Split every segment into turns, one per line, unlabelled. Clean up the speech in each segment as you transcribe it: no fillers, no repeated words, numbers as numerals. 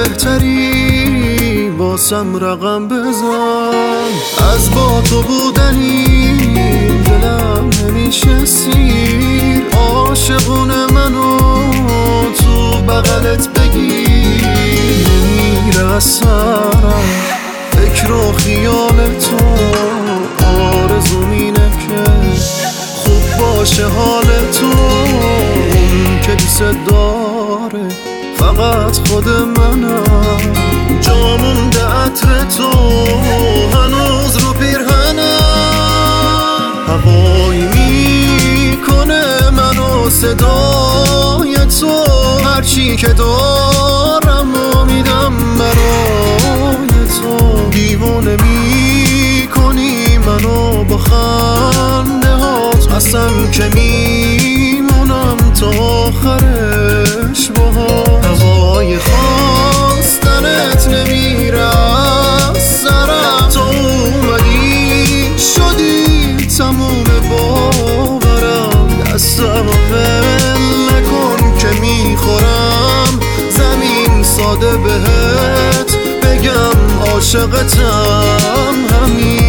بهتری واسم رقم بزن. از با تو بودنی دلم نمیشه سیر، عاشقونه منو تو بغلت بگیر. نمیره از سرم فکر و خیال تو، آرزوم اینه که خوب باشه حال تو. اون که دوست داره فقط خود منم، جا مونده عطر تو هنوز رو پیرهنم. هوایی میکنه منو صدای تو، هرچی که دارم و میدم برای تو. دیوونه میکنی منو با خنده هات، قسم که میمونم تا آخرش باهات. هوای خواستنت نمیره از سرم، تو اومدی شدی تموم باورم. دستم ول نکن که میخورم زمین، ساده بهت بگم عاشقتم همین.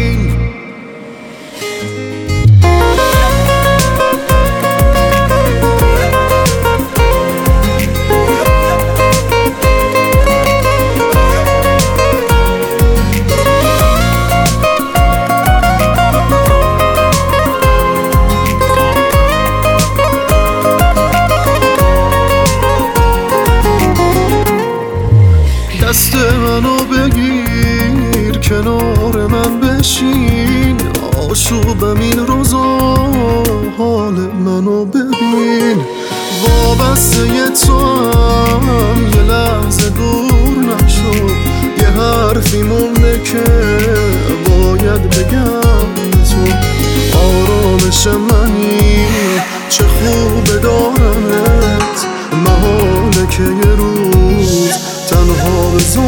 دست منو بگیر کنار من بشین، آشوبم این روزا حال منو ببین. وابسته تو هم یه لحظه دور نشد، یه حرفی مونده که باید بگم تو. آرامش منی چه خوبه دارمت، محاله که یه روز تنها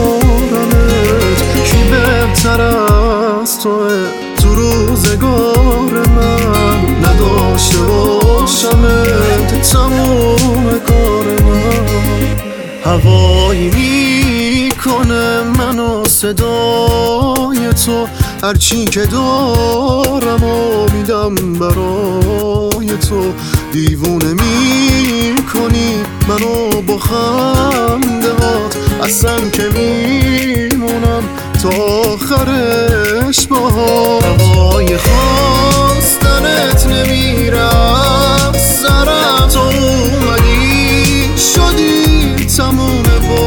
بذارمت. کی بهتر از توه تو روزگار من، نداشته باشمت تموم کار من. هوایی میکنه منو صدای تو، هرچی که دارم و میدم برای تو. دیوونه میکنی منو با خنده هات، قسم که میمونم تا آخرش باهات. هوای خواستنت نمیره از سرم، تو اومدی شدی تموم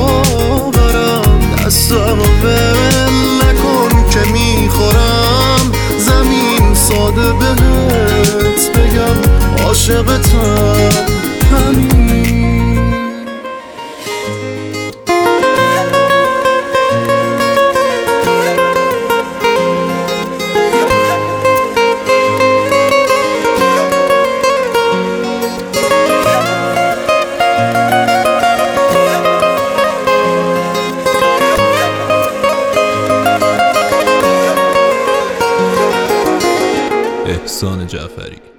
باورم. دستم ول نکن که میخورم زمین، ساده بهت بگم عاشقتم همین.
احسان جعفری.